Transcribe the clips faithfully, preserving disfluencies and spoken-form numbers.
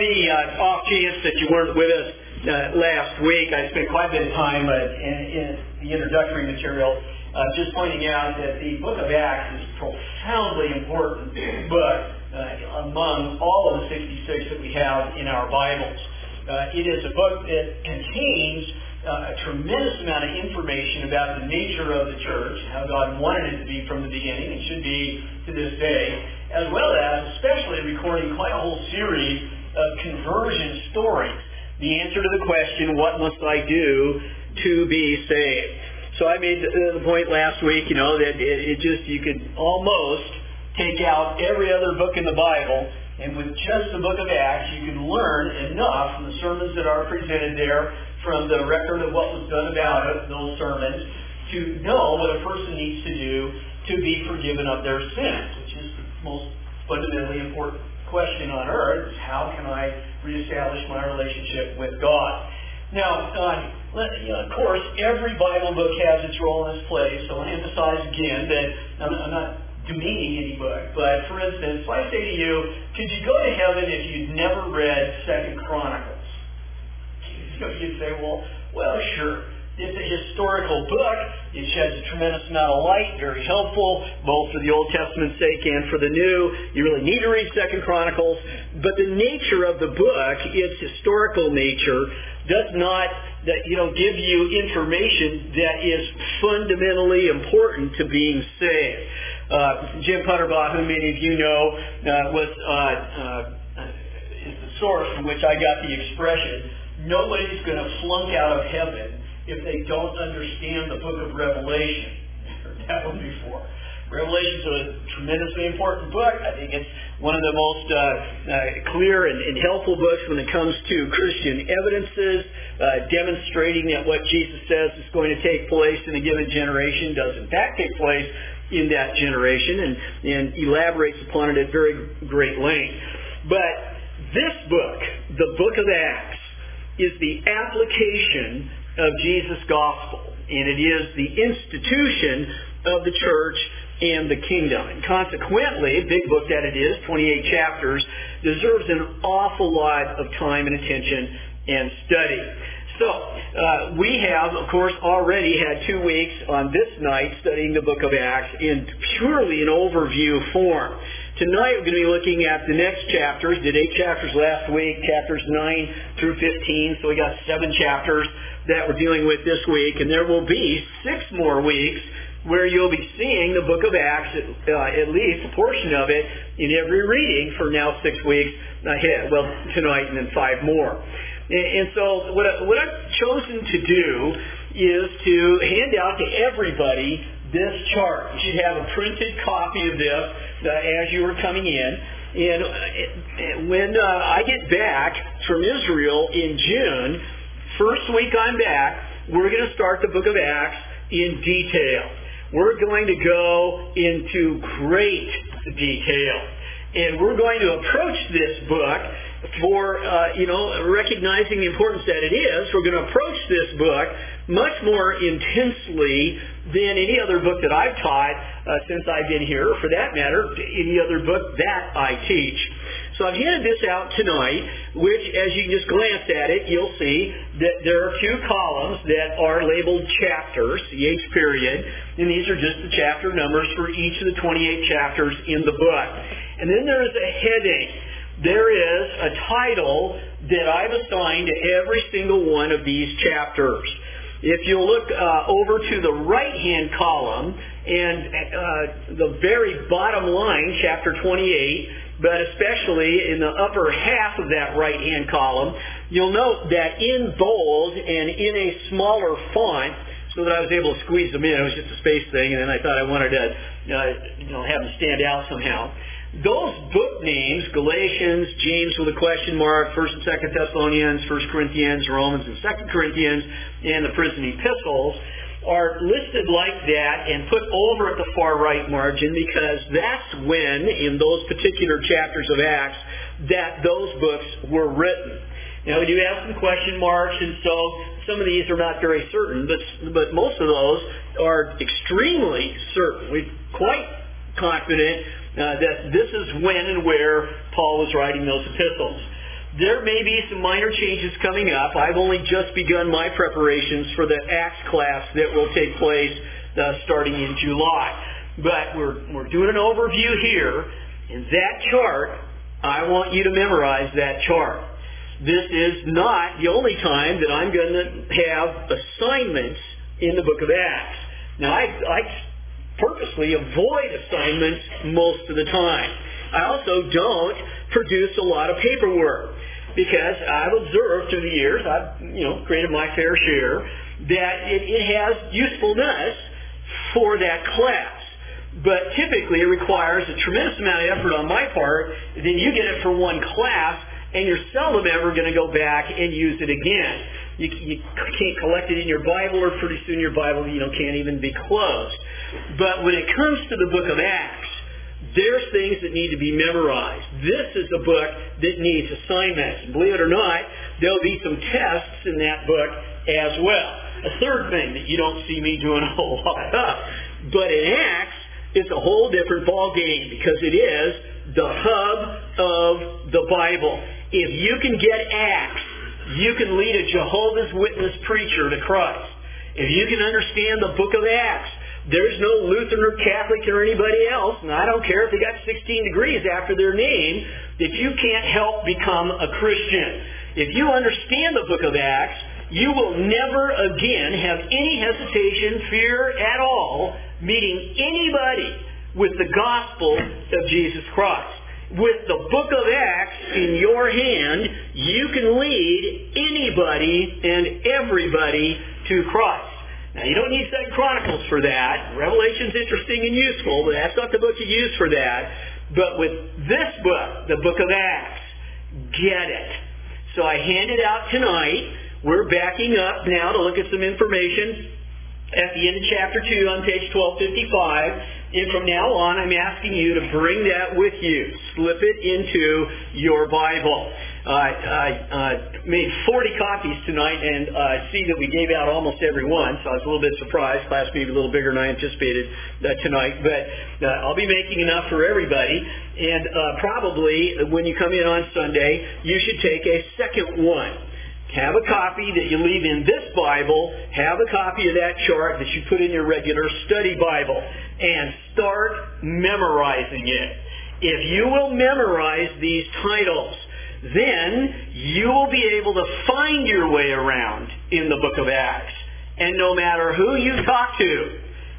The uh, off chance that you weren't with us uh, last week, I spent quite a bit of time uh, in, in the introductory material uh, just pointing out that the book of Acts is a profoundly important book uh, among all of the sixty-six that we have in our Bibles. Uh, it is a book that contains uh, a tremendous amount of information about the nature of the church, how God wanted it to be from the beginning and should be to this day, as well as especially recording quite a whole series of conversion stories. The answer to the question, what must I do to be saved? So I made the, the point last week, you know, that it, it just, you could almost take out every other book in the Bible, and with just the book of Acts, you can learn enough from the sermons that are presented there, from the record of what was done about it, those sermons, to know what a person needs to do to be forgiven of their sins, which is the most fundamentally important question on earth is how can I reestablish my relationship with God. Now, uh, let, you know, of course, every Bible book has its role in its place, so I want to emphasize again that I'm, I'm not demeaning any book, but for instance, if I say to you, could you go to heaven if you'd never read Second Chronicles? You'd say, well, well, sure. It's a historical book. It sheds a tremendous amount of light, very helpful, both for the Old Testament's sake and for the New. You really need to read Second Chronicles. But the nature of the book, its historical nature, does not that, you know, give you information that is fundamentally important to being saved. Uh, Jim Putterbaugh, who many of you know, uh, was uh, uh, is the source from which I got the expression, nobody's going to flunk out of heaven if they don't understand the book of Revelation. Heard that one before. Revelation's a tremendously important book. I think it's one of the most uh, uh, clear and, and helpful books when it comes to Christian evidences, uh, demonstrating that what Jesus says is going to take place in a given generation does in fact take place in that generation, and, and elaborates upon it at very great length. But this book, the book of Acts, is the application of Jesus' gospel, and it is the institution of the church and the kingdom. And consequently, big book that it is, twenty-eight chapters, deserves an awful lot of time and attention and study. So, uh, we have, of course, already had two weeks on this night studying the book of Acts in purely an overview form. Tonight we're going to be looking at the next chapters. Did eight chapters last week, chapters nine through fifteen, so we got seven chapters that we're dealing with this week, and there will be six more weeks where you'll be seeing the book of Acts, uh, at least a portion of it, in every reading for now six weeks ahead. Well, tonight and then five more. And, and so what, I, what I've chosen to do is to hand out to everybody this chart. You should have a printed copy of this uh, as you were coming in. And uh, when uh, I get back from Israel in June, first week I'm back, we're going to start the book of Acts in detail. We're going to go into great detail. And we're going to approach this book for, uh, you know, recognizing the importance that it is. We're going to approach this book much more intensely than any other book that I've taught uh, since I've been here, or for that matter, any other book that I teach. So I've handed this out tonight, which, as you can just glance at it, you'll see that there are two columns that are labeled chapters, the H period, and these are just the chapter numbers for each of the twenty-eight chapters in the book. And then there is a heading. There is a title that I've assigned to every single one of these chapters. If you look uh, over to the right-hand column, and uh, the very bottom line, chapter twenty-eight, but especially in the upper half of that right-hand column, you'll note that in bold and in a smaller font, so that I was able to squeeze them in. It was just a space thing, and then I thought I wanted to uh, you know, have them stand out somehow. Those book names, Galatians, James with a question mark, First and Second Thessalonians, First Corinthians, Romans and Second Corinthians, and the prison epistles, are listed like that and put over at the far right margin because that's when, in those particular chapters of Acts, that those books were written. Now, we do have some question marks, and so some of these are not very certain, but but most of those are extremely certain. We're quite confident uh, that this is when and where Paul was writing those epistles. There may be some minor changes coming up. I've only just begun my preparations for the Acts class that will take place uh, starting in July. But we're, we're doing an overview here, and that chart, I want you to memorize that chart. This is not the only time that I'm going to have assignments in the book of Acts. Now, I, I purposely avoid assignments most of the time. I also don't produce a lot of paperwork because I've observed through the years, I've you know created my fair share, that it, it has usefulness for that class. But typically it requires a tremendous amount of effort on my part. Then you get it for one class, and you're seldom ever going to go back and use it again. You, you can't collect it in your Bible, or pretty soon your Bible you know can't even be closed. But when it comes to the book of Acts, there's things that need to be memorized. This is a book that needs assignments. Believe it or not, there'll be some tests in that book as well. A third thing that you don't see me doing a whole lot of. But in Acts, it's a whole different ball game because it is the hub of the Bible. If you can get Acts, you can lead a Jehovah's Witness preacher to Christ. If you can understand the book of Acts, there's no Lutheran or Catholic or anybody else, and I don't care if they got sixteen degrees after their name, that you can't help become a Christian. If you understand the book of Acts, you will never again have any hesitation, fear at all, meeting anybody with the gospel of Jesus Christ. With the book of Acts in your hand, you can lead anybody and everybody to Christ. Now, you don't need Second Chronicles for that. Revelation's interesting and useful, but that's not the book you use for that. But with this book, the book of Acts, get it. So I hand it out tonight. We're backing up now to look at some information at the end of chapter two on page twelve fifty-five. And from now on, I'm asking you to bring that with you. Slip it into your Bible. Uh, I uh, made forty copies tonight, and I uh, see that we gave out almost every one, so I was a little bit surprised. Class may be a little bigger than I anticipated uh, tonight, but uh, I'll be making enough for everybody. And uh, probably when you come in on Sunday, you should take a second one. Have a copy that you leave in this Bible. Have a copy of that chart that you put in your regular study Bible. And start memorizing it. If you will memorize these titles, then you will be able to find your way around in the book of Acts. And no matter who you talk to,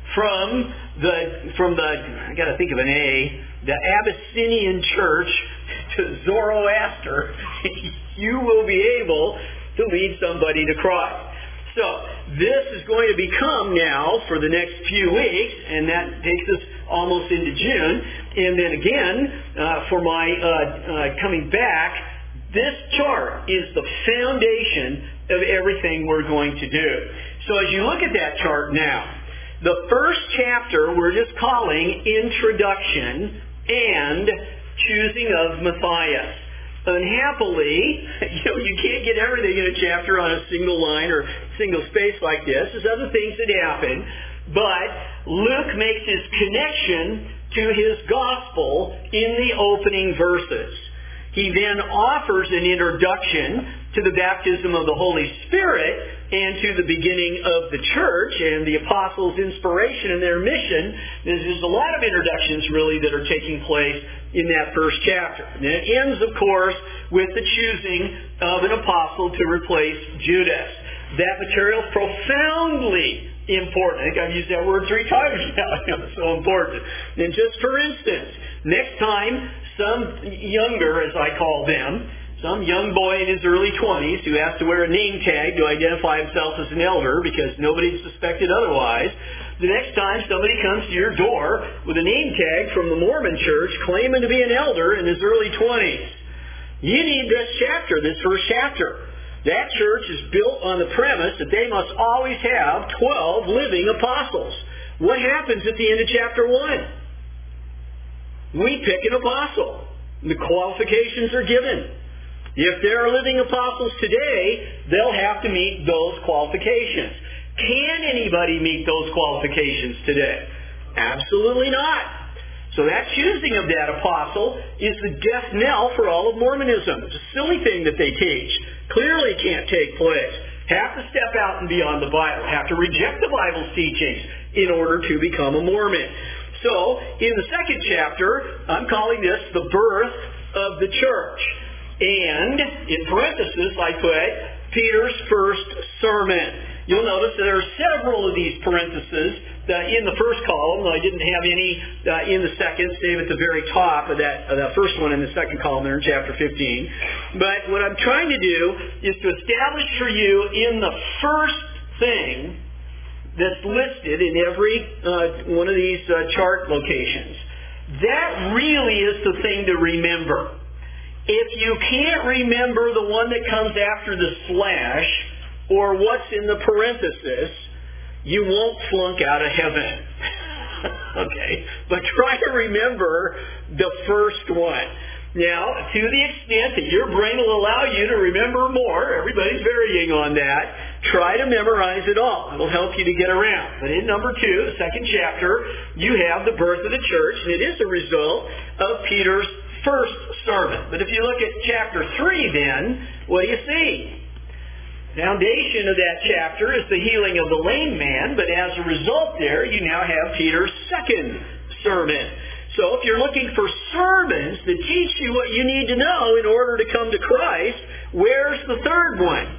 from the, from the I got to think of an A, the Abyssinian church to Zoroaster, you will be able to lead somebody to Christ. So this is going to become now for the next few weeks, and that takes us almost into June. And then again, uh, for my uh, uh, coming back, this chart is the foundation of everything we're going to do. So as you look at that chart now, the first chapter we're just calling Introduction and Choosing of Matthias. Unhappily, you know, you can't get everything in a chapter on a single line or single space like this. There's other things that happen. But Luke makes his connection to his gospel in the opening verses. He then offers an introduction to the baptism of the Holy Spirit and to the beginning of the church and the apostles' inspiration and their mission. There's a lot of introductions, really, that are taking place in that first chapter. And it ends, of course, with the choosing of an apostle to replace Judas. That material is profoundly important. I think I've used that word three times now. It's so important. And just for instance, next time some younger, as I call them, some young boy in his early twenties who has to wear a name tag to identify himself as an elder because nobody suspected otherwise, the next time somebody comes to your door with a name tag from the Mormon church claiming to be an elder in his early twenties, you need this chapter, this first chapter. That church is built on the premise that they must always have twelve living apostles. What happens at the end of chapter one? We pick an apostle. The qualifications are given. If there are living apostles today, they'll have to meet those qualifications. Can anybody meet those qualifications today? Absolutely not. So that choosing of that apostle is the death knell for all of Mormonism. It's a silly thing that they teach. Clearly can't take place. Have to step out and beyond the Bible. Have to reject the Bible's teachings in order to become a Mormon. So, in the second chapter, I'm calling this the birth of the church. And, in parentheses, I put Peter's first sermon. You'll notice that there are several of these parentheses uh, in the first column. I didn't have any uh, in the second, save at the very top of that, of that first one in the second column there in chapter fifteen. But what I'm trying to do is to establish for you in the first thing that's listed in every uh, one of these uh, chart locations. That really is the thing to remember. If you can't remember the one that comes after the slash, or what's in the parenthesis, you won't flunk out of heaven. Okay? But try to remember the first one. Now, to the extent that your brain will allow you to remember more, everybody's varying on that, try to memorize it all. It will help you to get around. But in number two, the second chapter, you have the birth of the church, and it is a result of Peter's first sermon. But if you look at chapter three then, what do you see? Foundation of that chapter is the healing of the lame man, but as a result there, you now have Peter's second sermon. So if you're looking for sermons that teach you what you need to know in order to come to Christ, where's the third one?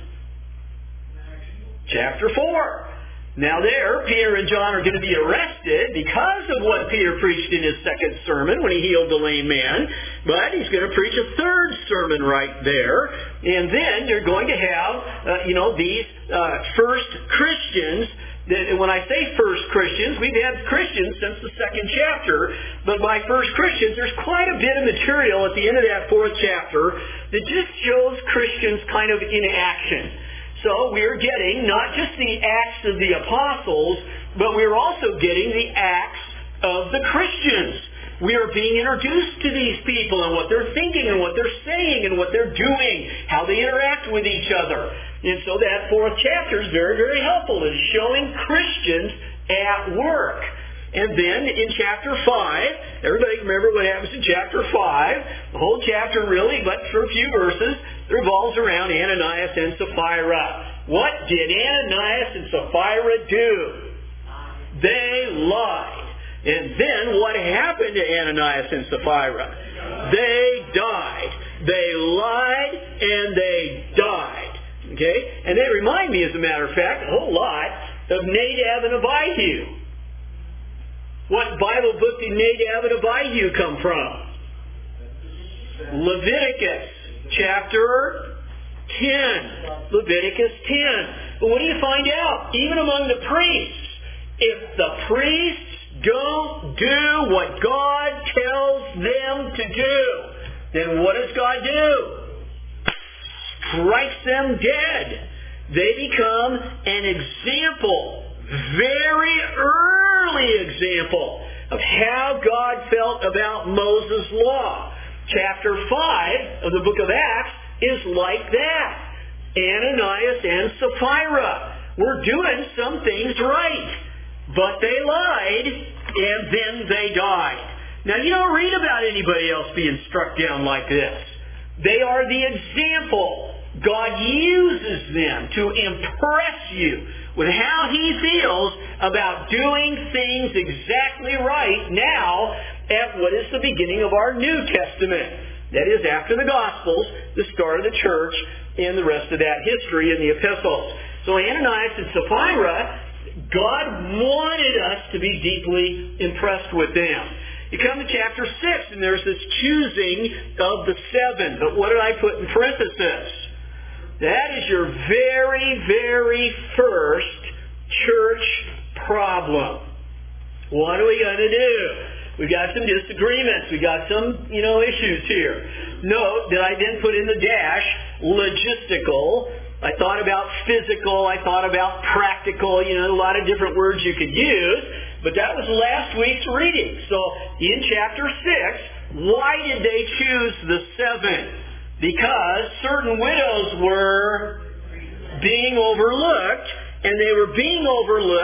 Chapter four. Now there, Peter and John are going to be arrested because of what Peter preached in his second sermon when he healed the lame man. But he's going to preach a third sermon right there. And then you're going to have, uh, you know, these uh, first Christians. That, when I say first Christians, we've had Christians since the second chapter. But by first Christians, there's quite a bit of material at the end of that fourth chapter that just shows Christians kind of in action. So we're getting not just the Acts of the Apostles, but we're also getting the Acts of the Christians. We are being introduced to these people and what they're thinking and what they're saying and what they're doing, how they interact with each other. And so that fourth chapter is very, very helpful in showing Christians at work. And then in chapter five, everybody remember what happens in chapter five. The whole chapter really, but for a few verses, revolves around Ananias and Sapphira. What did Ananias and Sapphira do? They lied. And then what happened to Ananias and Sapphira? They died. They lied and they died. Okay? And they remind me, as a matter of fact, a whole lot of Nadab and Abihu. What Bible book did Nadab and Abihu come from? Leviticus chapter ten. Leviticus ten. But what do you find out? Even among the priests, if the priests don't do what God tells them to do, then what does God do? Strikes them dead. They become an example, very early example, of how God felt about Moses' law. Chapter five of the book of Acts is like that. Ananias and Sapphira were doing some things right, but they lied, and then they died. Now, you don't read about anybody else being struck down like this. They are the example. God uses them to impress you with how He feels about doing things exactly right now at what is the beginning of our New Testament. That is, after the Gospels, the start of the church, and the rest of that history in the epistles. So Ananias and Sapphira, God wanted us to be deeply impressed with them. You come to chapter six, and there's this choosing of the seven. But what did I put in parentheses? That is your very, very first church problem. What are we going to do? We've got some disagreements. We've got some, you know, issues here. Note that I didn't put in the dash logistical. I thought about physical. I thought about practical. You know, a lot of different words you could use. But that was last week's reading. So in chapter six, why did they choose the seven? Because certain widows were being overlooked, and they were being overlooked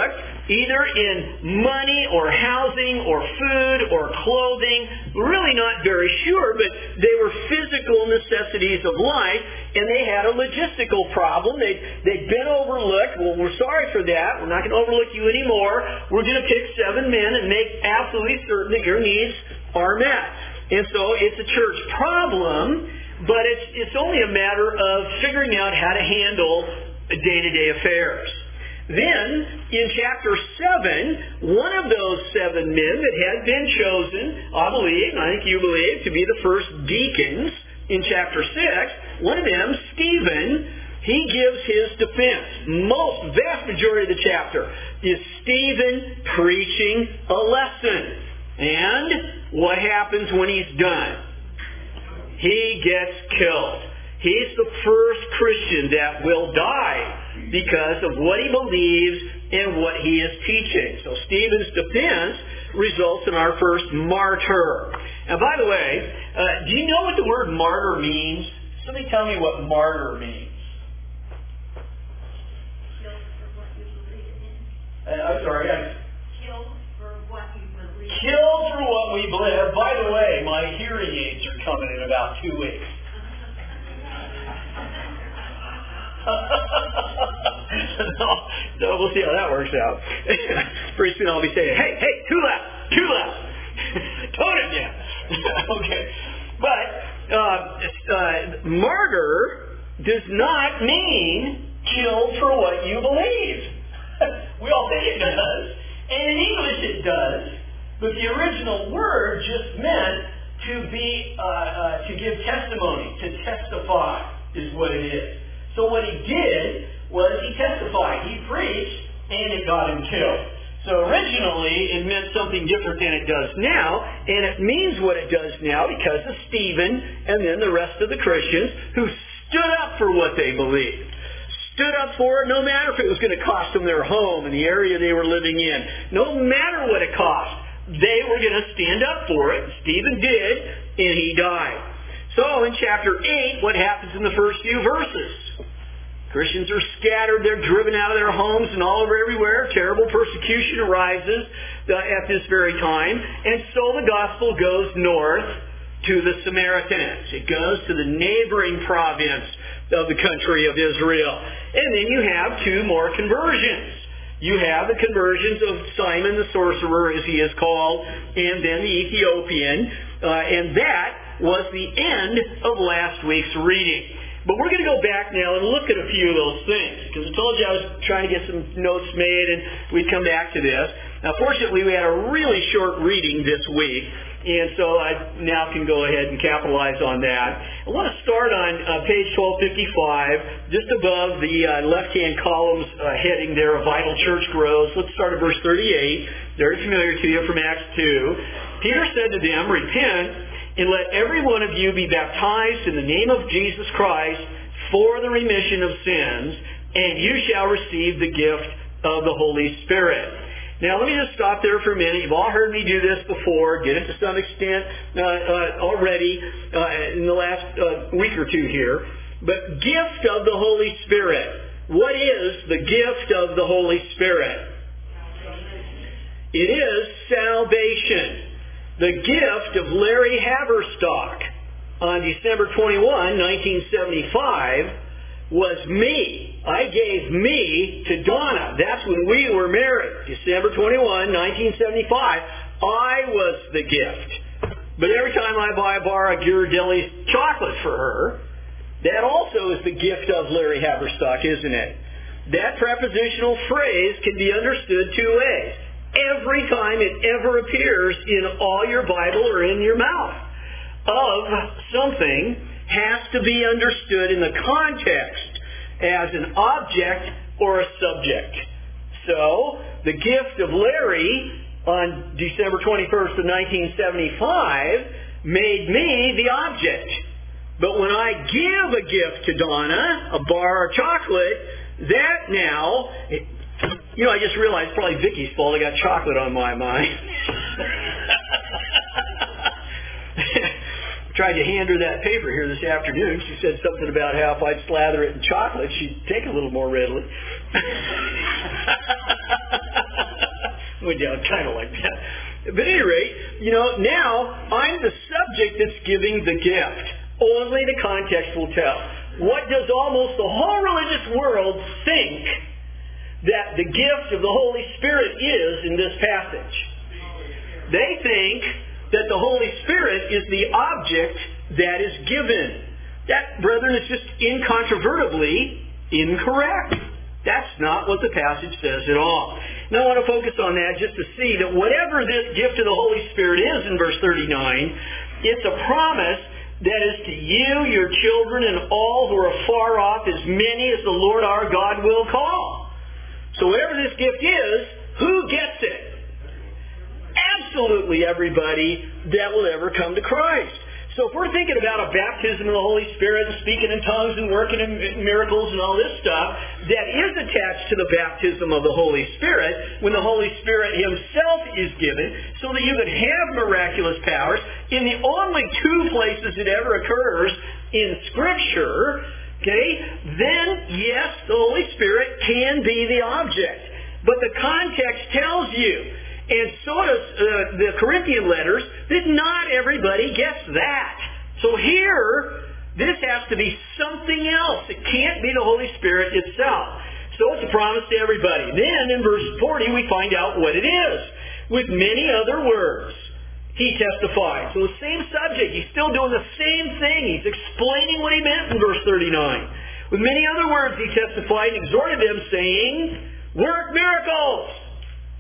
either in money or housing or food or clothing. We're really not very sure, but they were physical necessities of life, and they had a logistical problem. They'd, they'd been overlooked. Well, we're sorry for that. We're not going to overlook you anymore. We're going to pick seven men and make absolutely certain that your needs are met. And so it's a church problem, but it's, it's only a matter of figuring out how to handle day-to-day affairs. Then, in chapter seven, one of those seven men that had been chosen, I believe, I think you believe, to be the first deacons in chapter six, one of them, Stephen, he gives his defense. Most, vast majority of the chapter is Stephen preaching a lesson. And what happens when he's done? He gets killed. He's the first Christian that will die because of what he believes and what he is teaching. So Stephen's defense results in our first martyr. And by the way, uh, do you know what the word martyr means? Somebody tell me what martyr means. Killed for what you believe in. Uh, I'm sorry. I, Killed for what you believe in. Killed for what we believe. By the way, my hearing aids are coming in about two weeks. no, no, we'll see how that works out. Pretty soon I'll be saying, hey, hey, two left, two left. Tone it down. Okay. But uh, uh, martyr does not mean killed for what you believe. We all think it does. And in English it does. But the original word just meant to be, uh, uh, to give testimony, to testify is what it is. So what he did was he testified. He preached, and it got him killed. So originally, it meant something different than it does now, and it means what it does now because of Stephen and then the rest of the Christians who stood up for what they believed. Stood up for it no matter if it was going to cost them their home and the area they were living in. No matter what it cost, they were going to stand up for it. Stephen did, and he died. So in chapter eight, what happens in the first few verses? Christians are scattered. They're driven out of their homes and all over everywhere. Terrible persecution arises uh, at this very time. And so the gospel goes north to the Samaritans. It goes to the neighboring province of the country of Israel. And then you have two more conversions. You have the conversions of Simon the sorcerer, as he is called, and then the Ethiopian. Uh, and that was the end of last week's reading. But we're going to go back now and look at a few of those things, because I told you I was trying to get some notes made and we'd come back to this. Now, fortunately, we had a really short reading this week, and so I now can go ahead and capitalize on that. I want to start on uh, page twelve fifty-five, just above the uh, left-hand columns uh, heading there, A Vital Church Grows. Let's start at verse thirty-eight. Very familiar to you from Acts two. Peter said to them, "Repent, and let every one of you be baptized in the name of Jesus Christ for the remission of sins, and you shall receive the gift of the Holy Spirit." Now, let me just stop there for a minute. You've all heard me do this before, did it to some extent uh, uh, already uh, in the last uh, week or two here. But gift of the Holy Spirit. What is the gift of the Holy Spirit? It is salvation. The gift of Larry Haverstock on December twenty-first, nineteen seventy-five was me. I gave me to Donna. That's when we were married. December twenty-first, nineteen seventy-five. I was the gift. But every time I buy a bar of Ghirardelli's chocolate for her, that also is the gift of Larry Haverstock, isn't it? That prepositional phrase can be understood two ways. Every time it ever appears in all your Bible or in your mouth of something has to be understood in the context as an object or a subject. So, the gift of Larry on December twenty-first of nineteen seventy-five made me the object. But when I give a gift to Donna, a bar of chocolate, that now... It, You know, I just realized it's probably Vicky's fault. I got chocolate on my mind. Tried to hand her that paper here this afternoon. She said something about how if I'd slather it in chocolate, she'd take it a little more readily. Went down kind of like that. But at any rate, you know, now I'm the subject that's giving the gift. Only the context will tell. What does almost the whole religious world think that the gift of the Holy Spirit is in this passage? They think that the Holy Spirit is the object that is given. That, brethren, is just incontrovertibly incorrect. That's not what the passage says at all. Now I want to focus on that just to see that whatever this gift of the Holy Spirit is in verse thirty-nine, it's a promise that is to you, your children, and all who are far off, as many as the Lord our God will call. So whatever this gift is, who gets it? Absolutely everybody that will ever come to Christ. So if we're thinking about a baptism of the Holy Spirit and speaking in tongues and working in miracles and all this stuff, that is attached to the baptism of the Holy Spirit when the Holy Spirit Himself is given so that you could have miraculous powers in the only two places it ever occurs in Scripture, okay, then yes, the Holy Spirit can be the object. But the context tells you, and so does uh, the Corinthian letters, that not everybody gets that. So here, this has to be something else. It can't be the Holy Spirit itself. So it's a promise to everybody. Then in verse forty, we find out what it is. With many other words, He testified. So the same subject. He's still doing the same thing. He's explaining what He meant in verse thirty-nine. With many other words, He testified and exhorted them, saying, work miracles.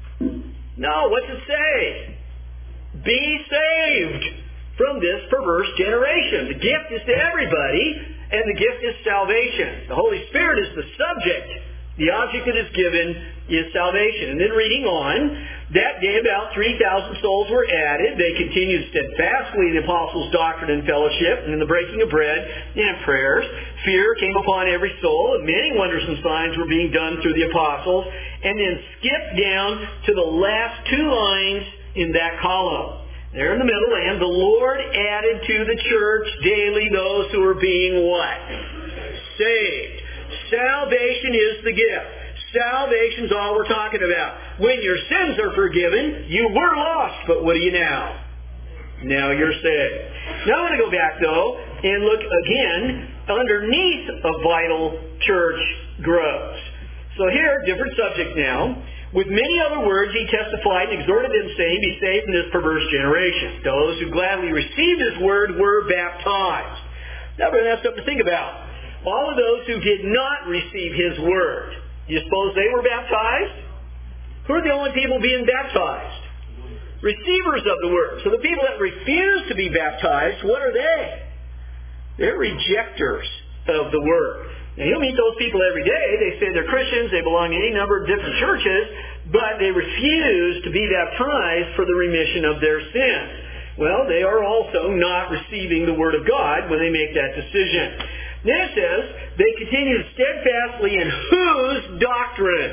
No, what's it say? Be saved from this perverse generation. The gift is to everybody, and the gift is salvation. The Holy Spirit is the subject. The object that is given is salvation. And then reading on, that day about three thousand souls were added. They continued steadfastly in the apostles' doctrine and fellowship, and in the breaking of bread and prayers. Fear came upon every soul, and many wonders and signs were being done through the apostles. And then skip down to the last two lines in that column. There in the middle, and the Lord added to the church daily those who are being what? Saved. Salvation is the gift. Salvation's all we're talking about. When your sins are forgiven, you were lost, but what are you now? Now you're saved. Now I want to go back, though, and look again underneath a vital church grows. So here, different subject now. With many other words, he testified and exhorted them, saying, be saved from this perverse generation. Those who gladly received his word were baptized. Now, that's something to think about. All of those who did not receive his word, do you suppose they were baptized? Who are the only people being baptized? Receivers of the word. So the people that refuse to be baptized, what are they? They're rejectors of the word. Now, you'll meet those people every day. They say they're Christians. They belong to any number of different churches, but they refuse to be baptized for the remission of their sins. Well, they are also not receiving the Word of God when they make that decision. Then it says, they continued steadfastly in whose doctrine?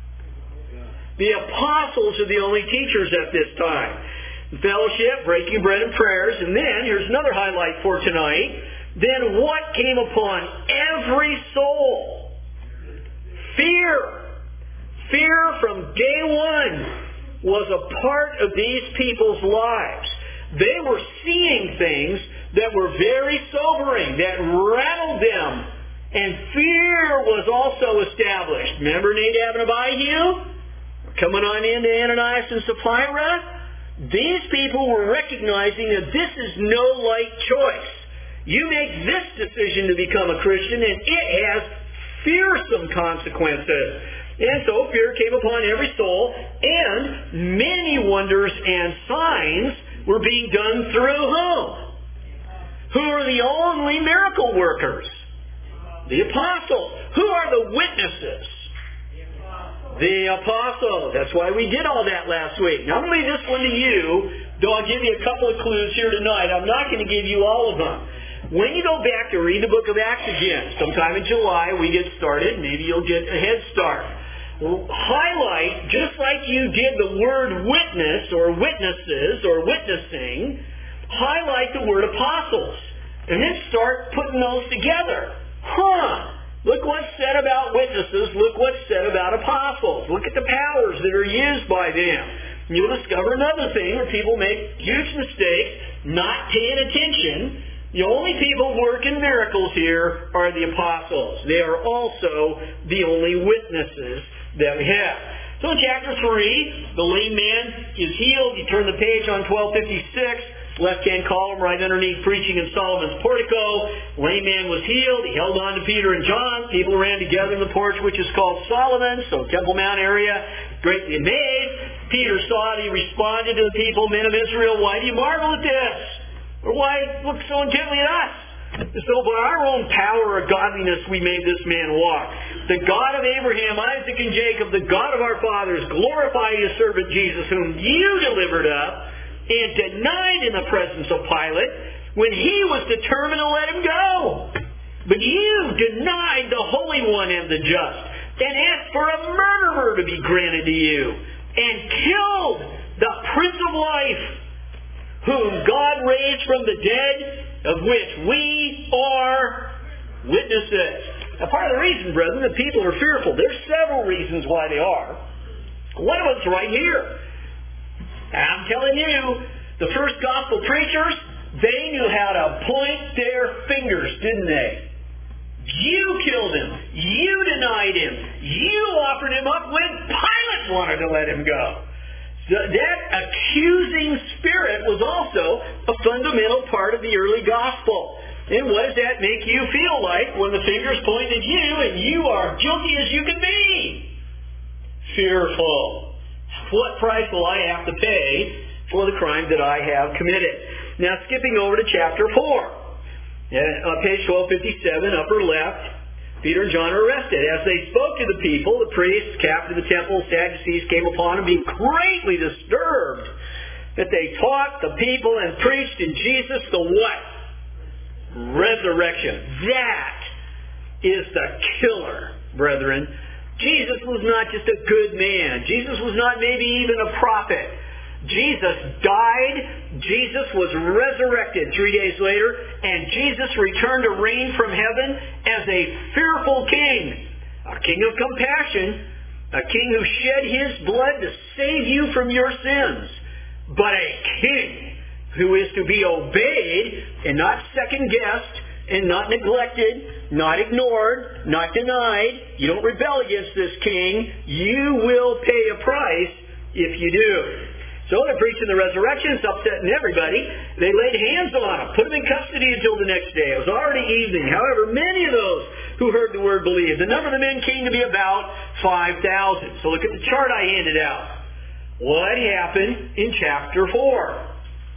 The apostles are the only teachers at this time. Fellowship, breaking bread and prayers. And then, here's another highlight for tonight. Then what came upon every soul? Fear. Fear from day one was a part of these people's lives. They were seeing things that were very sobering, that rattled them. And fear was also established. Remember Nadab and Abihu? Coming on into Ananias and Sapphira? These people were recognizing that this is no light choice. You make this decision to become a Christian, and it has fearsome consequences. And so fear came upon every soul, and many wonders and signs were being done through whom? Who are the only miracle workers? The apostles. Who are the witnesses? The apostles. That's why we did all that last week. Now I'm going to leave this one to you, though I'll give you a couple of clues here tonight. I'm not going to give you all of them. When you go back to read the book of Acts again, sometime in July we get started, maybe you'll get a head start. Highlight, just like you did the word witness or witnesses or witnessing, highlight the word apostles. And then start putting those together. Huh. Look what's said about witnesses, look what's said about apostles. Look at the powers that are used by them. You'll discover another thing where people make huge mistakes, not paying attention. The only people working miracles here are the apostles. They are also the only witnesses that we have. So in chapter three, the lame man is healed. You turn the page on twelve fifty-six. Left-hand column right underneath preaching in Solomon's portico. Lame man was healed. He held on to Peter and John. People ran together in the porch, which is called Solomon, so Temple Mount area. Greatly amazed. Peter saw it. He responded to the people, men of Israel, why do you marvel at this? Or why look so intently at us? As though by our own power or godliness we made this man walk. The God of Abraham, Isaac, and Jacob, the God of our fathers, glorified his servant Jesus, whom you delivered up and denied in the presence of Pilate when he was determined to let him go. But you denied the Holy One and the just, and asked for a murderer to be granted to you, and killed the Prince of Life, whom God raised from the dead, of which we are witnesses. Now, part of the reason, brethren, that people are fearful, there's several reasons why they are. One of them's right here. I'm telling you, the first gospel preachers, they knew how to point their fingers, didn't they? You killed him. You denied him. You offered him up when Pilate wanted to let him go. So that accusing spirit was also a fundamental part of the early gospel. And what does that make you feel like when the finger's pointed at you and you are guilty as you can be? Fearful. What price will I have to pay for the crime that I have committed? Now, skipping over to chapter four. On page twelve fifty-seven, upper left, Peter and John are arrested. As they spoke to the people, the priests, captain of the temple, Sadducees came upon them, being greatly disturbed that they taught the people and preached in Jesus the what? Resurrection. That is the killer, brethren. Jesus was not just a good man. Jesus was not maybe even a prophet. Jesus died. Jesus was resurrected three days later. And Jesus returned to reign from heaven as a fearful king. A king of compassion. A king who shed his blood to save you from your sins. But a king who is to be obeyed and not second-guessed and not neglected, not ignored, not denied. You don't rebel against this king. You will pay a price if you do. So they're preaching the resurrection. It's upsetting everybody. They laid hands on him, put him in custody until the next day. It was already evening. However, many of those who heard the word believed. The number of the men came to be about five thousand. So look at the chart I handed out. What happened in chapter four?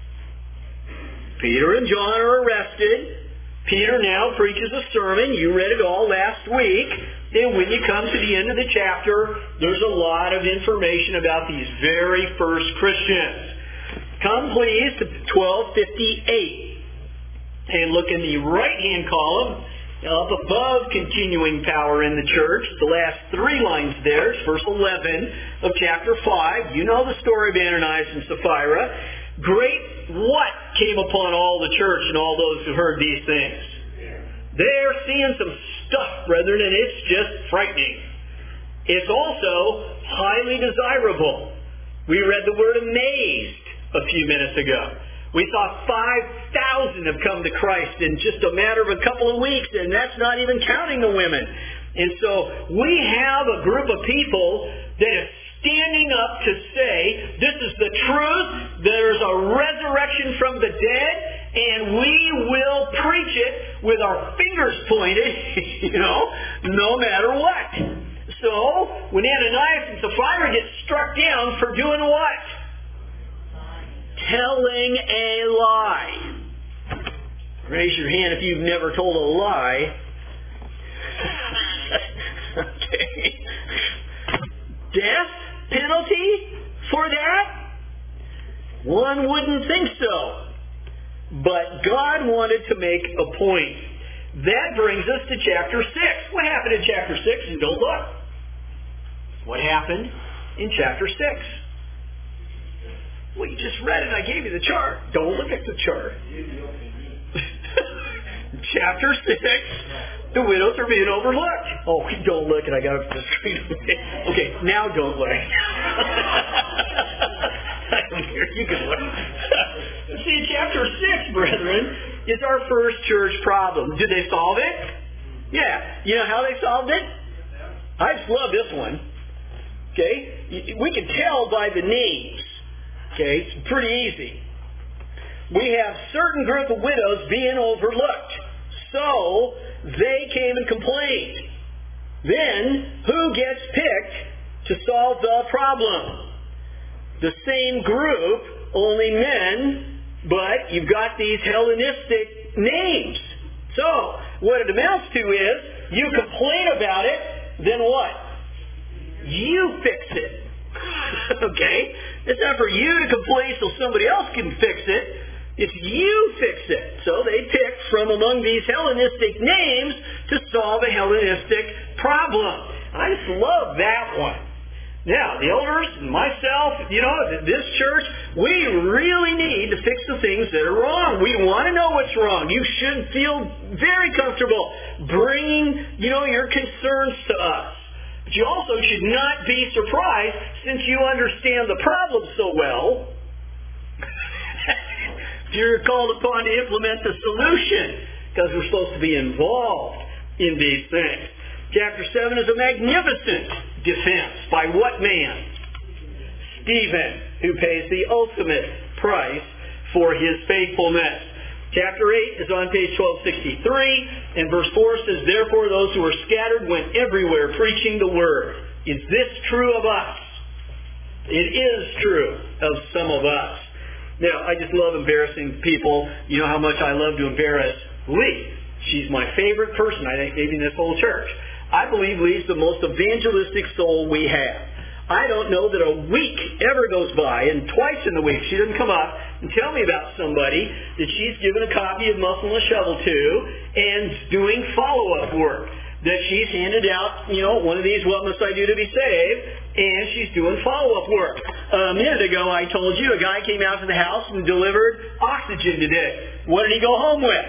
Peter and John are arrested. Peter now preaches a sermon. You read it all last week. And when you come to the end of the chapter, there's a lot of information about these very first Christians. Come please to twelve fifty-eight. And look in the right-hand column, up above continuing power in the church. The last three lines there, it's verse eleven of chapter five. You know the story of Ananias and Sapphira. Great what came upon all the church and all those who heard these things? They're seeing some stuff, brethren, and it's just frightening. It's also highly desirable. We read the word amazed a few minutes ago. We saw five thousand have come to Christ in just a matter of a couple of weeks, and that's not even counting the women. And so we have a group of people that is standing up to say, this is the truth, there's a resurrection from the dead, and we will preach it with our fingers pointed, you know, no matter what. So, when Ananias and Sapphira get struck down for doing what? Telling a lie. Raise your hand if you've never told a lie. Okay. Death penalty for that? One wouldn't think so. But God wanted to make a point. That brings us to chapter six. What happened in chapter six? And don't look. What happened in chapter six? Well, you just read it. I gave you the chart. Don't look at the chart. Chapter six. The widows are being overlooked. Oh, don't look, and I got the screen. Okay, now don't look. I don't care. You can look. See, chapter six, brethren, is our first church problem. Did they solve it? Yeah. You know how they solved it? I just love this one. Okay? We can tell by the names. Okay? It's pretty easy. We have certain group of widows being overlooked. So, they came and complained. Then, who gets picked to solve the problem? The same group, only men, but you've got these Hellenistic names. So, what it amounts to is, you complain about it, then what? You fix it. Okay? It's not for you to complain so somebody else can fix it. It's you fix it. So they picked from among these Hellenistic names to solve a Hellenistic problem. I just love that one. Now, the elders and myself, you know, this church, we really need to fix the things that are wrong. We want to know what's wrong. You should feel very comfortable bringing, you know, your concerns to us. But you also should not be surprised, since you understand the problem so well, you're called upon to implement the solution, because we're supposed to be involved in these things. Chapter seven is a magnificent defense. By what man? Stephen, who pays the ultimate price for his faithfulness. Chapter eight is on page twelve sixty-three, and verse four says, "Therefore those who are scattered went everywhere preaching the word." Is this true of us? It is true of some of us. Now, I just love embarrassing people. You know how much I love to embarrass Lee. She's my favorite person, I think, maybe in this whole church. I believe Lee's the most evangelistic soul we have. I don't know that a week ever goes by, and twice in the week she doesn't come up and tell me about somebody that she's given a copy of Muscle and a Shovel to and doing follow-up work. That she's handed out, you know, one of these, what must I do to be saved? And she's doing follow-up work. A minute ago, I told you, a guy came out to the house and delivered oxygen today. What did he go home with?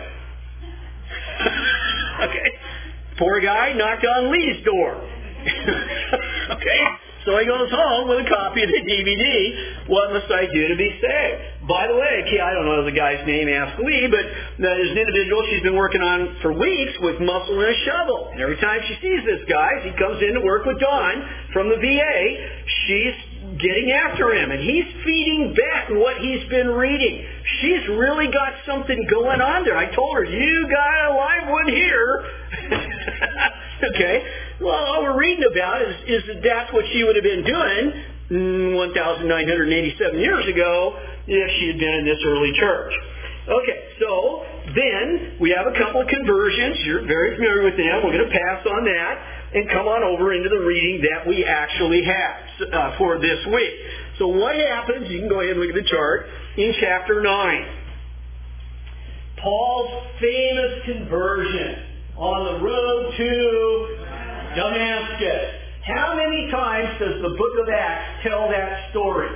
Okay. Poor guy knocked on Lee's door. Okay. So he goes home with a copy of the D V D, What Must I Do to Be Saved? By the way, I don't know the guy's name, ask Lee, but there's an individual she's been working on for weeks with Muscle and a Shovel. And every time she sees this guy, he comes in to work with Dawn from the V A, she's getting after him, and he's feeding back what he's been reading. She's really got something going on there. I told her, you got a live one here. Okay. Well, all we're reading about is, is that that's what she would have been doing one thousand nine hundred eighty-seven years ago if she had been in this early church. Okay, so then we have a couple of conversions. You're very familiar with them. We're going to pass on that and come on over into the reading that we actually have uh, for this week. So what happens, you can go ahead and look at the chart, in chapter nine. Paul's famous conversion on the road to Damascus. How many times does the book of Acts tell that story?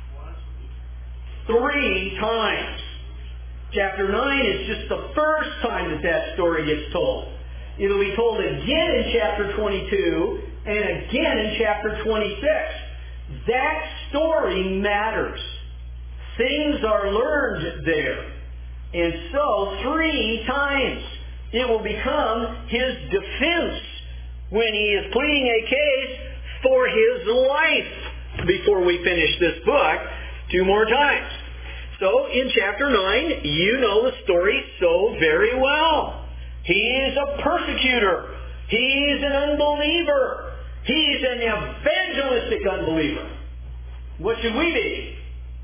Three times. Chapter nine is just the first time that that story gets told. It'll be told again in chapter twenty-two and again in chapter twenty-six. That story matters. Things are learned there. And so, three times, it will become his defense when he is pleading a case for his life before we finish this book two more times. So, in chapter nine, you know the story so very well. He's a persecutor. He's an unbeliever. He's an evangelistic unbeliever. What should we be?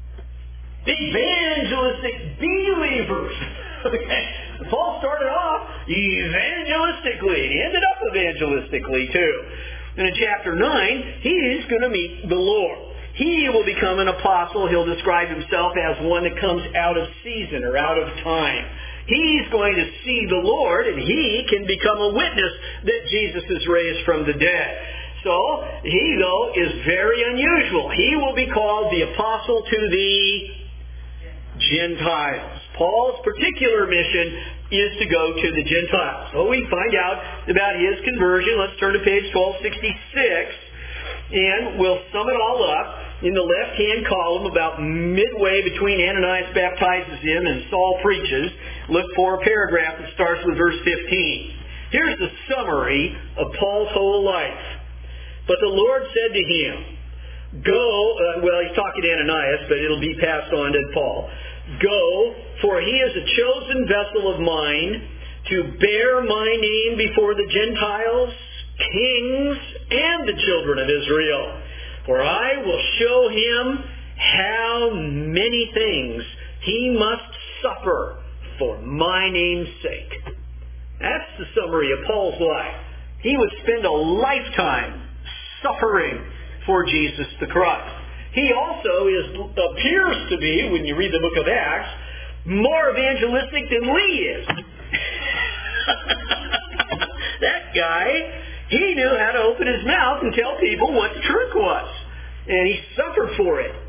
Evangelistic believers. Okay. Paul started off evangelistically. He ended up evangelistically too. And in chapter nine, he's going to meet the Lord. He will become an apostle. He'll describe himself as one that comes out of season or out of time. He's going to see the Lord, and he can become a witness that Jesus is raised from the dead. So, he, though, is very unusual. He will be called the apostle to the Gentiles. Paul's particular mission is to go to the Gentiles. So we find out about his conversion. Let's turn to page twelve sixty-six, and we'll sum it all up. In the left-hand column, about midway between Ananias baptizes him and Saul preaches, look for a paragraph that starts with verse fifteen. Here's the summary of Paul's whole life. But the Lord said to him, Go, uh, well, he's talking to Ananias, but it'll be passed on to Paul. Go, for he is a chosen vessel of mine to bear my name before the Gentiles, kings, and the children of Israel. For I will show him how many things he must suffer for my name's sake. That's the summary of Paul's life. He would spend a lifetime suffering for Jesus the Christ. He also is, appears to be, when you read the book of Acts, more evangelistic than Lee is. That guy, he knew how to open his mouth and tell people what the truth was. And he suffered for it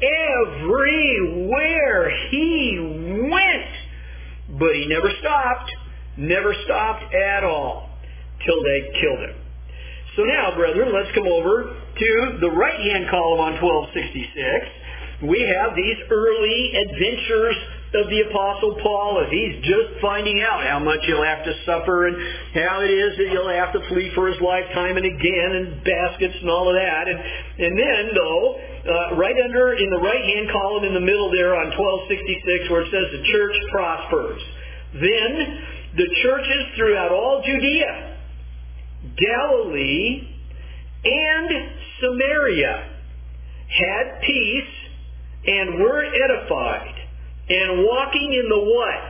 everywhere he went. But he never stopped. Never stopped at all till they killed him. So now, brethren, let's come over to the right-hand column on twelve sixty-six. We have these early adventures of the Apostle Paul as he's just finding out how much he'll have to suffer and how it is that he'll have to flee for his life time and again and baskets and all of that. And, and then, though, uh, right under in the right-hand column in the middle there on twelve sixty-six where it says the church prospers. Then the churches throughout all Judea, Galilee, and Samaria had peace and were edified and walking in the what?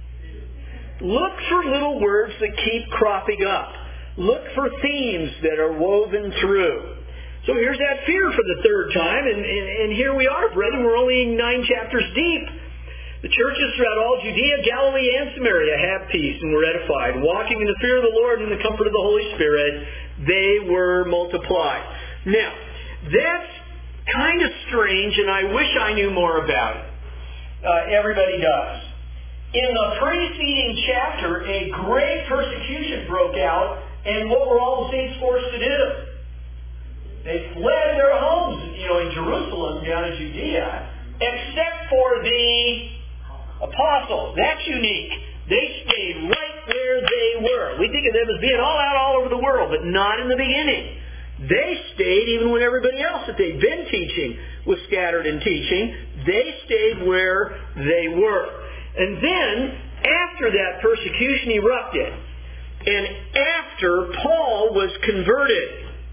Look for little words that keep cropping up. Look for themes that are woven through. So here's that fear for the third time, and, and, and here we are, brethren. We're only nine chapters deep. The churches throughout all Judea, Galilee, and Samaria have peace and were edified. Walking in the fear of the Lord and the comfort of the Holy Spirit, they were multiplied. Now, that's kind of strange, and I wish I knew more about it. Uh, everybody does. In the preceding chapter, a great persecution broke out, and what were all the saints forced to do? They fled their homes, you know, in Jerusalem, down in Judea, except for the apostles. That's unique. They stayed right where they were. We think of them as being all out all over the world, but not in the beginning. They stayed even when everybody else that they'd been teaching was scattered in teaching. They stayed where they were. And then, after that persecution erupted, and after Paul was converted,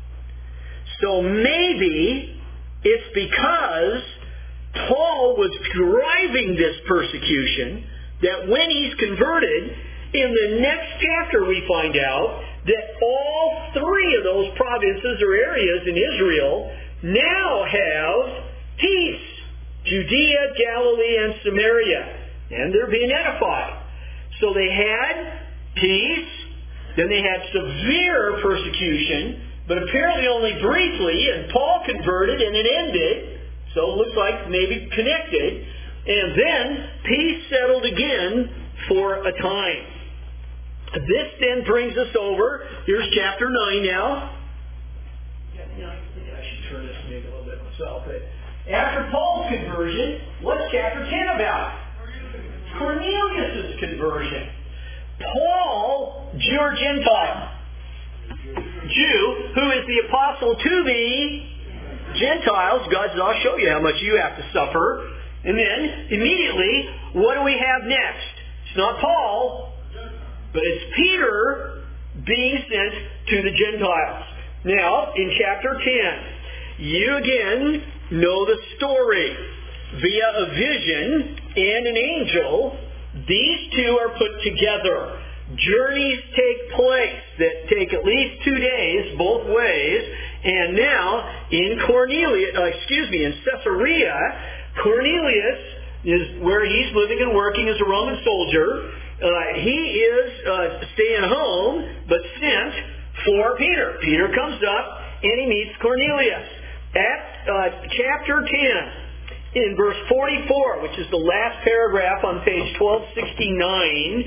so maybe it's because Paul was driving this persecution that when he's converted, in the next chapter we find out that all three of those provinces or areas in Israel now have peace. Judea, Galilee, and Samaria. And they're being edified. So they had peace, then they had severe persecution, but apparently only briefly, and Paul converted and it ended, so it looks like maybe connected, and then peace settled again for a time. This then brings us over, here's chapter nine now. Yeah, yeah, I think I should turn this maybe a little bit myself. But after Paul's conversion, what's chapter ten about? Cornelius' conversion. Paul, Jew or Gentile? Jew, who is the apostle to the Gentiles. God says, I'll show you how much you have to suffer. And then, immediately, what do we have next? It's not Paul, but it's Peter being sent to the Gentiles. Now, in chapter ten, you again know the story. Via a vision and an angel, these two are put together. Journeys take place that take at least two days, both ways. And now, in Cornelius, uh, excuse me, in Caesarea, Cornelius is where he's living and working as a Roman soldier. Uh, he is uh, staying home, but sent for Peter. Peter comes up and he meets Cornelius. At uh, chapter ten, in verse forty-four, which is the last paragraph on page twelve sixty-nine,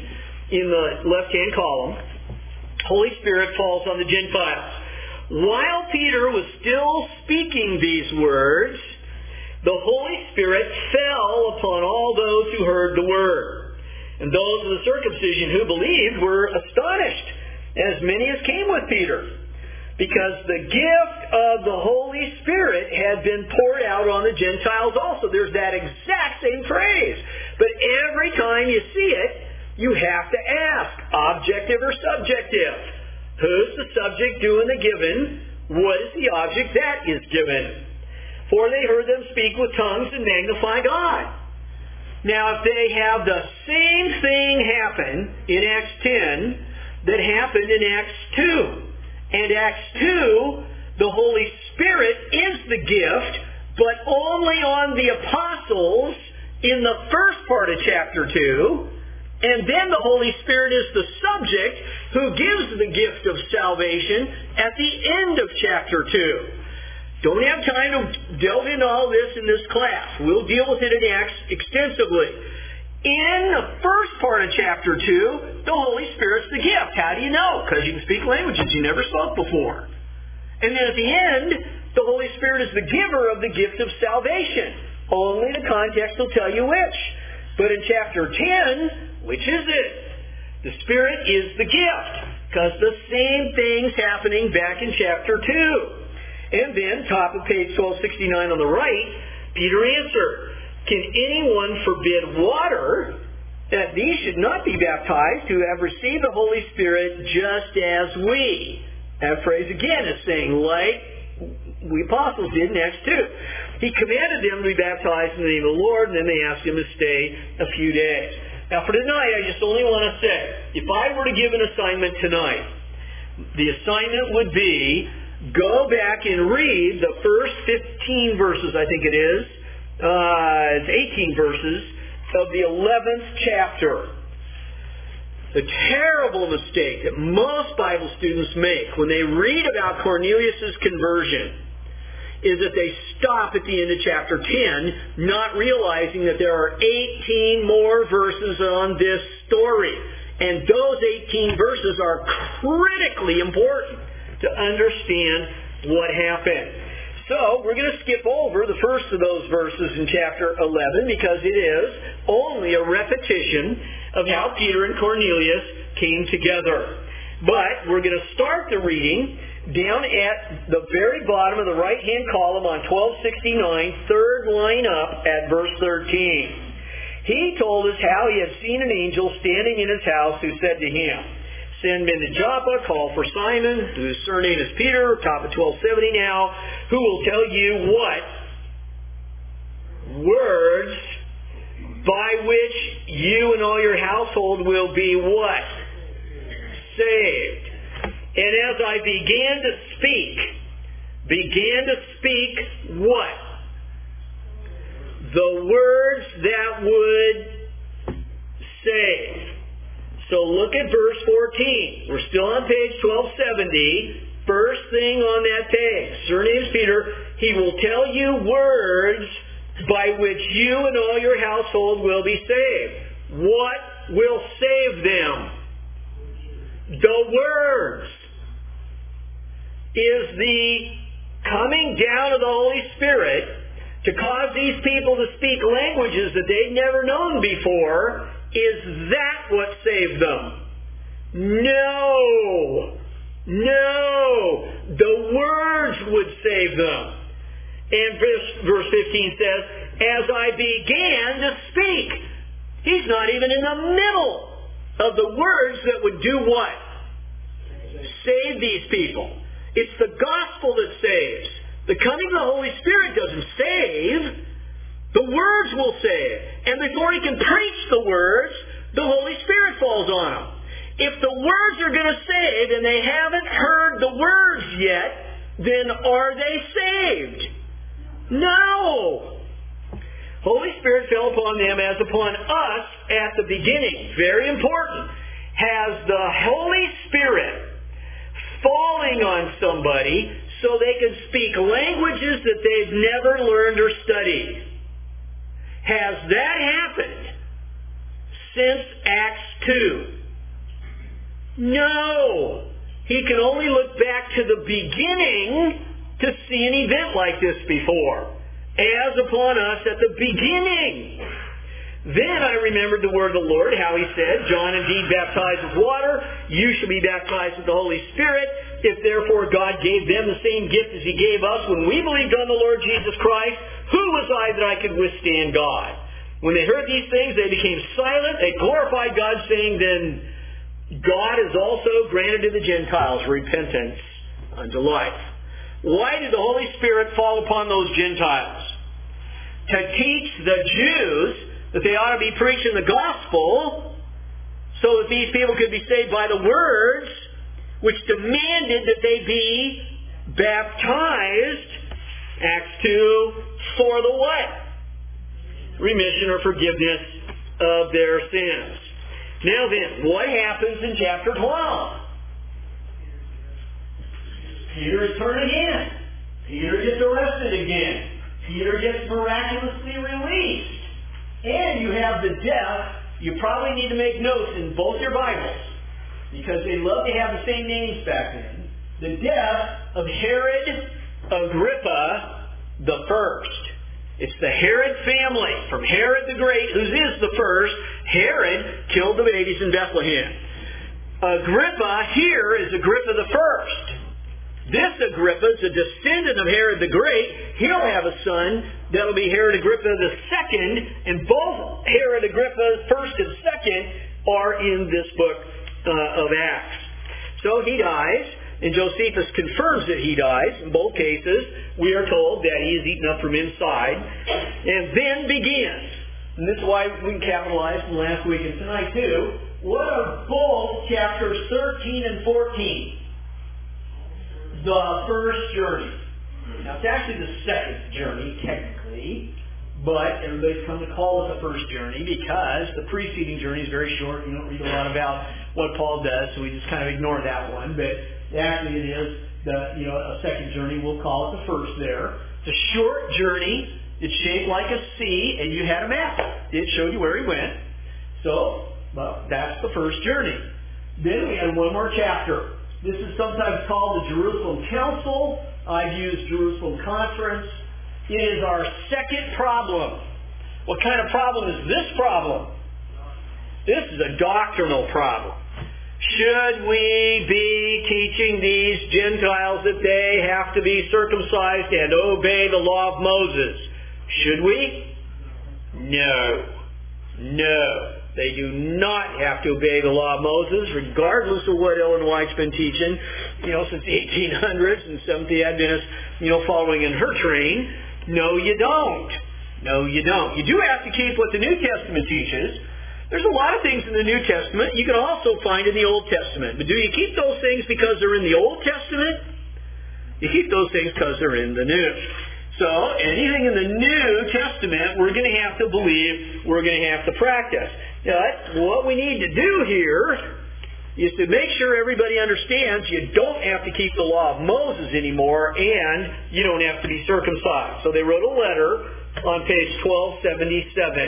in the left-hand column, Holy Spirit falls on the Gentiles. While Peter was still speaking these words, the Holy Spirit fell upon all those who heard the word. And those of the circumcision who believed were astonished, as many as came with Peter, because the gift of the Holy Spirit had been poured out on the Gentiles also. There's that exact same phrase. But every time you see it, you have to ask, objective or subjective? Who's the subject doing the giving? What is the object that is given? For they heard them speak with tongues and magnify God. Now, if they have the same thing happen in Acts ten that happened in Acts two, and Acts two, the Holy Spirit is the gift, but only on the apostles in the first part of chapter two, and then the Holy Spirit is the subject who gives the gift of salvation at the end of chapter two. Don't have time to delve into all this in this class. We'll deal with it in Acts extensively. In the first part of chapter two, the Holy Spirit's the gift. How do you know? Because you can speak languages you never spoke before. And then at the end, the Holy Spirit is the giver of the gift of salvation. Only the context will tell you which. But in chapter ten, which is it? The Spirit is the gift. Because the same thing's happening back in chapter two. And then, top of page twelve sixty-nine on the right, Peter answered, can anyone forbid water that these should not be baptized who have received the Holy Spirit just as we? That phrase again is saying, like we apostles did in Acts two. He commanded them to be baptized in the name of the Lord, and then they asked him to stay a few days. Now for tonight, I just only want to say, if I were to give an assignment tonight, the assignment would be, go back and read the first fifteen verses, I think it is. Uh, it's eighteen verses of the eleventh chapter. The terrible mistake that most Bible students make when they read about Cornelius' conversion is that they stop at the end of chapter ten, not realizing that there are eighteen more verses on this story. And those eighteen verses are critically important to understand what happened. So, we're going to skip over the first of those verses in chapter eleven because it is only a repetition of how Peter and Cornelius came together. But we're going to start the reading down at the very bottom of the right-hand column on twelve sixty-nine, third line up at verse thirteen. He told us how he had seen an angel standing in his house who said to him, send men to Joppa, call for Simon, whose surname is Peter, top of twelve seventy now, who will tell you what words by which you and all your household will be what? Saved. And as I began to speak, began to speak what? The words that would save. So look at verse fourteen. We're still on page twelve seventy. First thing on that page. Surname's Peter. He will tell you words by which you and all your household will be saved. What will save them? The words. Is the coming down of the Holy Spirit to cause these people to speak languages that they'd never known before. Is that what saved them? No. No. The words would save them. And verse, verse fifteen says, as I began to speak. He's not even in the middle of the words that would do what? Save these people. It's the gospel that saves. The coming of the Holy Spirit doesn't save. The words will save. And before he can preach the words, the Holy Spirit falls on him. If the words are going to save and they haven't heard the words yet, then are they saved? No. Holy Spirit fell upon them as upon us at the beginning. Very important. Has the Holy Spirit falling on somebody so they can speak languages that they've never learned or studied? Has that happened since Acts two? No. He can only look back to the beginning to see an event like this before. As upon us at the beginning. Then I remembered the word of the Lord, how he said, John indeed baptized with water, you shall be baptized with the Holy Spirit. If therefore God gave them the same gift as he gave us when we believed on the Lord Jesus Christ, who was I that I could withstand God? When they heard these things, they became silent. They glorified God, saying, then God has also granted to the Gentiles repentance unto life. Why did the Holy Spirit fall upon those Gentiles? To teach the Jews that they ought to be preaching the gospel so that these people could be saved by the words which demanded that they be baptized, Acts two, for the what? Remission or forgiveness of their sins. Now then, what happens in chapter twelve? Peter is turned again. Peter gets arrested again. Peter gets miraculously released. And you have the death. You probably need to make notes in both your Bibles, because they love to have the same names back then. The death of Herod Agrippa the First. It's the Herod family, from Herod the Great, who is the first. Herod killed the babies in Bethlehem. Agrippa here is Agrippa the First. This Agrippa is a descendant of Herod the Great. He'll have a son that'll be Herod Agrippa the Second, and both Herod Agrippa First and Second are in this book uh, of Acts. So he dies, and Josephus confirms that he dies. In both cases, we are told that he is eaten up from inside, and then begins. And this is why we can capitalize from last week and tonight too. What are both chapters thirteen and fourteen? The first journey. Now, it's actually the second journey, technically, but everybody's come to call it the first journey because the preceding journey is very short. You don't read a lot about what Paul does, so we just kind of ignore that one. But actually, it is the you know a second journey. We'll call it the first there. It's a short journey. It's shaped like a C, and you had a map. It showed you where he went. So, well, that's the first journey. Then we had one more chapter. This is sometimes called the Jerusalem Council. I've used Jerusalem Conference. It is our second problem. What kind of problem is this problem? This is a doctrinal problem. Should we be teaching these Gentiles that they have to be circumcised and obey the law of Moses? Should we? No. No. They do not have to obey the law of Moses, regardless of what Ellen White's been teaching, you know, since the eighteen hundreds, and Seventh-day Adventists, you know, following in her train. No, you don't. No, you don't. You do have to keep what the New Testament teaches. There's a lot of things in the New Testament you can also find in the Old Testament. But do you keep those things because they're in the Old Testament? You keep those things because they're in the New. So anything in the New Testament, we're going to have to believe, we're going to have to practice. But what we need to do here is to make sure everybody understands you don't have to keep the law of Moses anymore, and you don't have to be circumcised. So they wrote a letter on page twelve seventy-seven.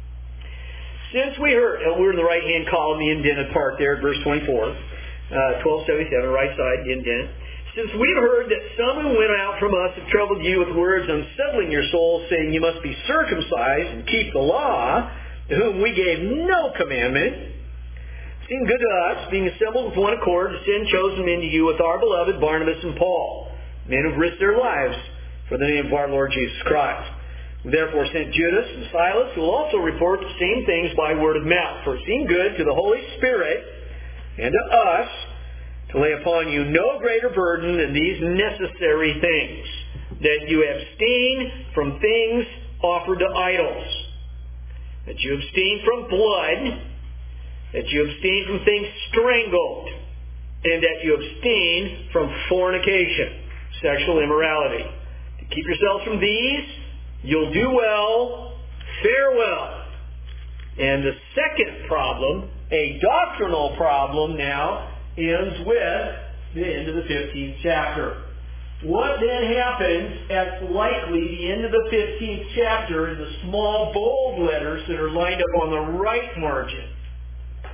Since we heard, oh, we're in the right-hand column, the indented part there, verse twenty-four, uh, twelve seventy-seven, right side, indent. Since we've heard that some who went out from us have troubled you with words unsettling your souls, saying you must be circumcised and keep the law, to whom we gave no commandment, it seemed good to us, being assembled with one accord, to send chosen men to you with our beloved Barnabas and Paul, men who have risked their lives for the name of our Lord Jesus Christ. We therefore sent Judas and Silas, who will also report the same things by word of mouth. For it seemed good to the Holy Spirit and to us to lay upon you no greater burden than these necessary things, that you abstain from things offered to idols, that you abstain from blood, that you abstain from things strangled, and that you abstain from fornication, sexual immorality. To keep yourselves from these, you'll do well, fare well. And the second problem, a doctrinal problem now, ends with the end of the fifteenth chapter. What then happens at likely the end of the fifteenth chapter in the small bold letters that are lined up on the right margin?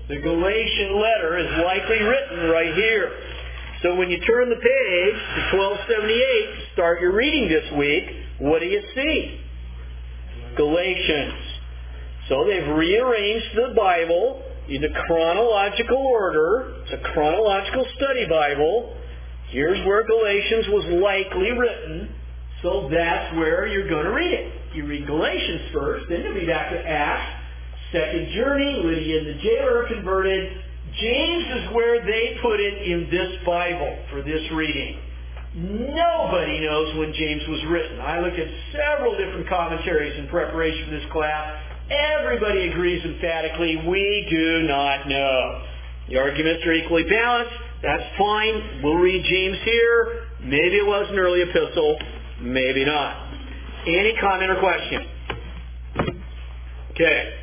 The Galatian letter is likely written right here. So when you turn the page to twelve seventy-eight, start your reading this week, what do you see? Galatians. So they've rearranged the Bible in a chronological order. It's a chronological study Bible. Here's where Galatians was likely written. So that's where you're going to read it. You read Galatians first, then you'll be back to Acts. Second journey, Lydia and the jailer are converted. James is where they put it in this Bible for this reading. Nobody knows when James was written. I looked at several different commentaries in preparation for this class. Everybody agrees emphatically, we do not know. The arguments are equally balanced. That's fine. We'll read James here. Maybe it was an early epistle. Maybe not. Any comment or question? Okay.